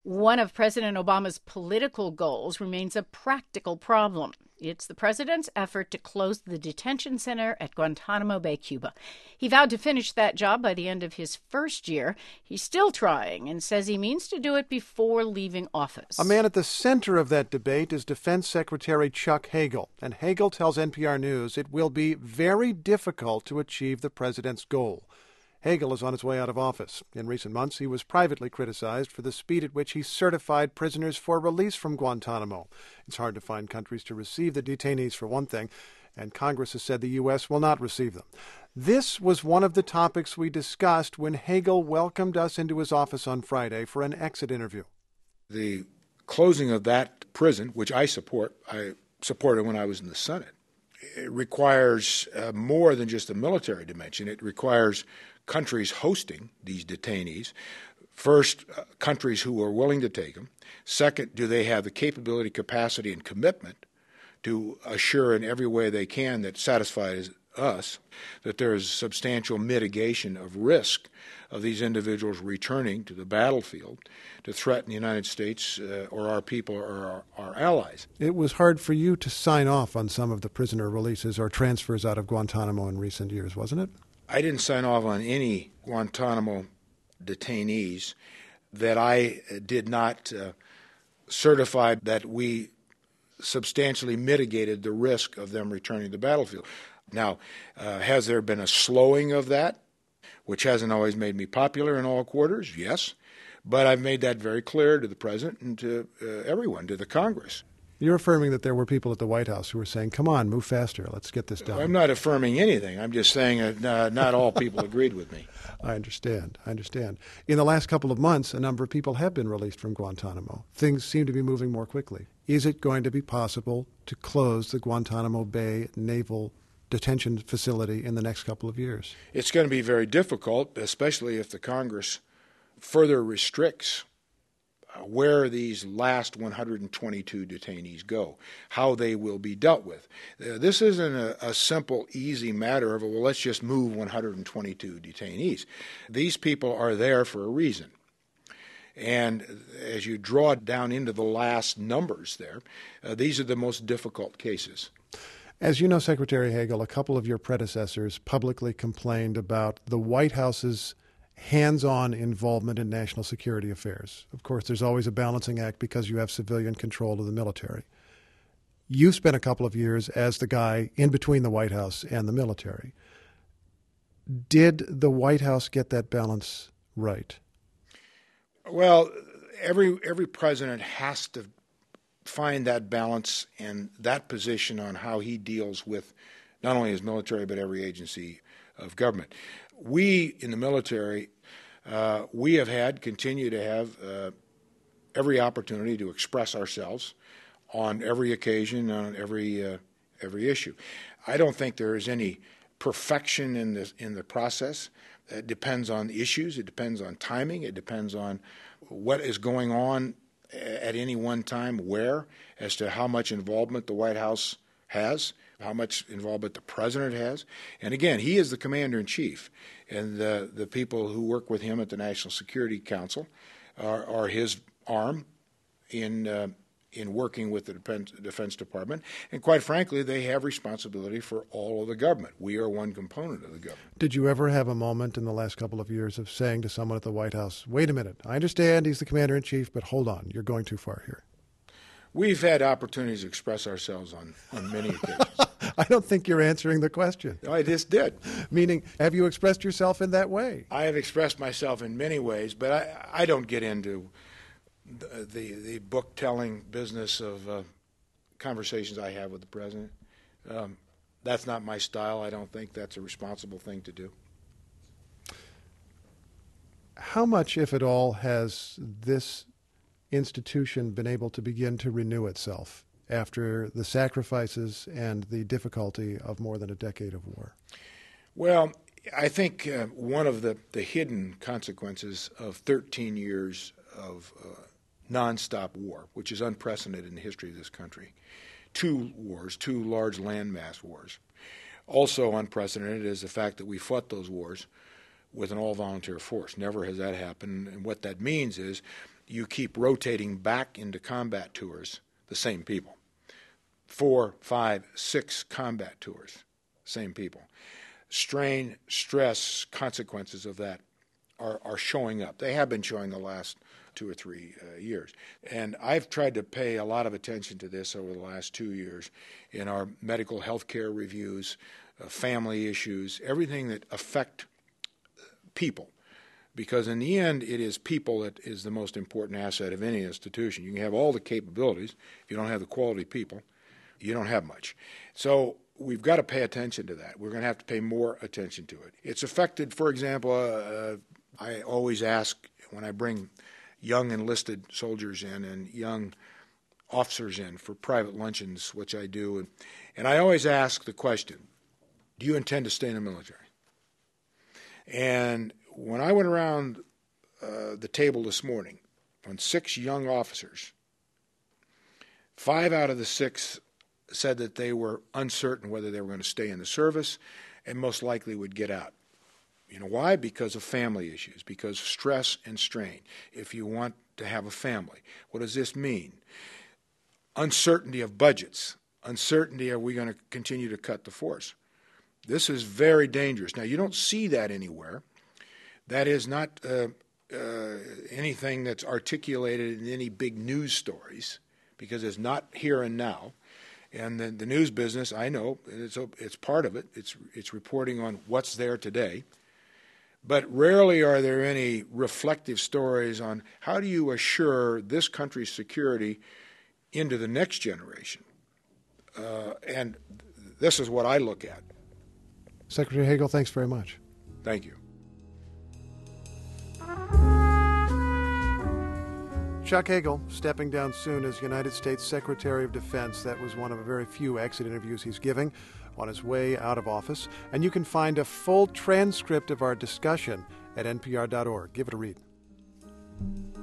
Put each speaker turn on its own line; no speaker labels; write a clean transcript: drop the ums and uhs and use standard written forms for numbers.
One of President Obama's political goals remains a practical problem. It's the president's effort to close the detention center at Guantanamo Bay, Cuba. He vowed to finish that job by the end of his first year. He's still trying and says he means to do it before leaving office.
A man at the center of that debate is Defense Secretary Chuck Hagel. And Hagel tells NPR News it will be very difficult to achieve the president's goal. Hagel is on his way out of office. In recent months, he was privately criticized for the speed at which he certified prisoners for release from Guantanamo. It's hard to find countries to receive the detainees, for one thing, and Congress has said the U.S. will not receive them. This was one of the topics we discussed when Hagel welcomed us into his office on Friday for an exit interview.
The closing of that prison, which I supported when I was in the Senate, it requires more than just a military dimension. It requires countries hosting these detainees. First, countries who are willing to take them. Second, do they have the capability, capacity, and commitment to assure in every way they can that satisfies us that there is substantial mitigation of risk of these individuals returning to the battlefield to threaten the United States or our people or our allies.
It was hard for you to sign off on some of the prisoner releases or transfers out of Guantanamo in recent years, wasn't it?
I didn't sign off on any Guantanamo detainees that I did not certify that we substantially mitigated the risk of them returning to the battlefield. Now, has there been a slowing of that, which hasn't always made me popular in all quarters? Yes. But I've made that very clear to the President and to everyone, to the Congress.
You're affirming that there were people at the White House who were saying, come on, move faster, let's get this done.
I'm not affirming anything. I'm just saying that not all people agreed with me.
I understand. In the last couple of months, a number of people have been released from Guantanamo. Things seem to be moving more quickly. Is it going to be possible to close the Guantanamo Bay Naval Detention Facility in the next couple of years?
It's going to be very difficult, especially if the Congress further restricts where these last 122 detainees go, how they will be dealt with. This isn't a simple, easy matter of, well, let's just move 122 detainees. These people are there for a reason. And as you draw down into the last numbers there, these are the most difficult cases.
As you know, Secretary Hagel, a couple of your predecessors publicly complained about the White House's hands-on involvement in national security affairs. Of course, there's always a balancing act because you have civilian control of the military. You spent a couple of years as the guy in between the White House and the military. Did the White House get that balance right?
Well, every president has to find that balance and that position on how he deals with not only his military but every agency of government. We in the military, we have continue to have every opportunity to express ourselves on every occasion, on every issue. I don't think there is any perfection in the process. It depends on the issues. It depends on timing. It depends on what is going on at any one time, where, as to how much involvement the White House has, how much involvement the president has. And again, he is the commander-in-chief, and the people who work with him at the National Security Council are his arm in working with the Defense Department. And quite frankly, they have responsibility for all of the government. We are one component of the government.
Did you ever have a moment in the last couple of years of saying to someone at the White House, wait a minute, I understand he's the commander-in-chief, but hold on, you're going too far here?
We've had opportunities to express ourselves on many occasions.
I don't think you're answering the question.
No, I just did.
Meaning, have you expressed yourself in that way?
I have expressed myself in many ways, but I don't get into the book-telling business of conversations I have with the president. That's not my style. I don't think that's a responsible thing to do.
How much, if at all, has this institution been able to begin to renew itself after the sacrifices and the difficulty of more than a decade of war?
Well, I think one of the hidden consequences of 13 years of nonstop war, which is unprecedented in the history of this country, 2 wars, 2 large landmass wars. Also unprecedented is the fact that we fought those wars with an all-volunteer force. Never has that happened, and what that means is you keep rotating back into combat tours the same people. 4, 5, 6 combat tours, same people. Strain, stress, consequences of that are showing up. They have been showing the last 2 or 3 years. And I've tried to pay a lot of attention to this over the last 2 years in our medical health care reviews, family issues, everything that affect people. Because in the end, it is people that is the most important asset of any institution. You can have all the capabilities. If you don't have the quality people, you don't have much. So we've got to pay attention to that. We're going to have to pay more attention to it. It's affected, for example, I always ask when I bring young enlisted soldiers in and young officers in for private luncheons, which I do, and I always ask the question, do you intend to stay in the military? And when I went around the table this morning on 6 young officers, 5 out of the 6 said that they were uncertain whether they were going to stay in the service and most likely would get out. You know why? Because of family issues, because of stress and strain. If you want to have a family, what does this mean? Uncertainty of budgets, uncertainty, are we going to continue to cut the force? This is very dangerous. Now, you don't see that anywhere. That is not anything that's articulated in any big news stories, because it's not here and now. And the news business, I know, it's part of it. It's reporting on what's there today. But rarely are there any reflective stories on how do you assure this country's security into the next generation. And this is what I look at.
Secretary Hagel, thanks very much.
Thank you.
Chuck Hagel stepping down soon as United States Secretary of Defense. That was one of a very few exit interviews he's giving on his way out of office. And you can find a full transcript of our discussion at npr.org. Give it a read.